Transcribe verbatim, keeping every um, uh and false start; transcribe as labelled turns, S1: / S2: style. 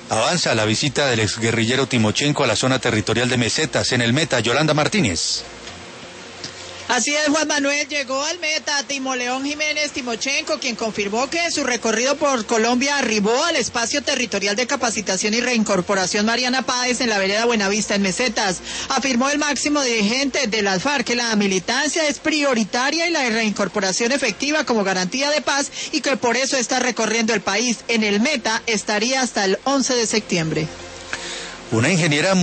S1: Avanza la visita del exguerrillero Timochenko a la zona territorial de Mesetas, en el Meta. Yolanda Martínez.
S2: Así es, Juan Manuel, llegó al Meta Timo León Jiménez Timochenko, quien confirmó que en su recorrido por Colombia arribó al espacio territorial de capacitación y reincorporación Mariana Páez en la vereda Buenavista en Mesetas. Afirmó el máximo dirigente de las FARC que la militancia es prioritaria y la reincorporación efectiva como garantía de paz y que por eso está recorriendo el país. En el Meta estaría hasta el once de septiembre.
S1: Una ingeniera